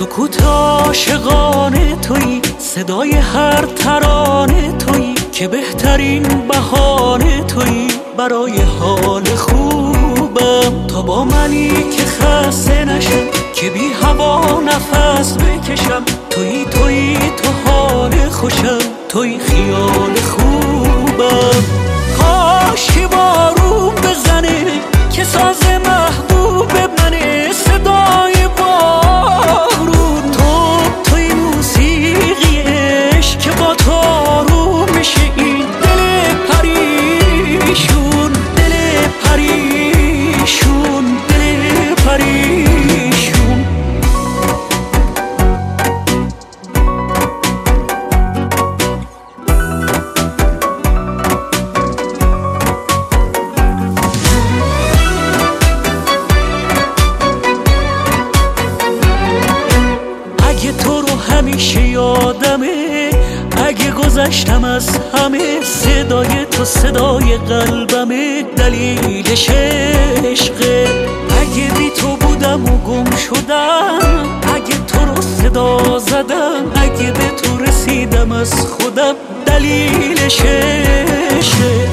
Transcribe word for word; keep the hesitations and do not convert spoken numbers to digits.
سکوت عاشقانه تویی، صدای هر ترانه تویی، که بهترین بهانه تویی برای حال خوبم. تا با منی که خسته نشم، که بی هوا نفس بکشم، تویی تویی تو حال خوشم، تویی خیال خوبم. کاش که بارون بزنه که ساز محبوب منه، صدای بارون تو، توی موسیقی عشق که با تو آروم میشه این دل پریشون، دل پریشون، دل پریشون. اگه تو رو همیشه یادمه، اگه گذشتم از همه، صدای تو صدای قلبمه، دلیلش عشقه. اگه بی تو بودم و گم شدم، اگه تو رو صدا زدم، اگه به تو رسیدم از خودم، دلیلش عشقه.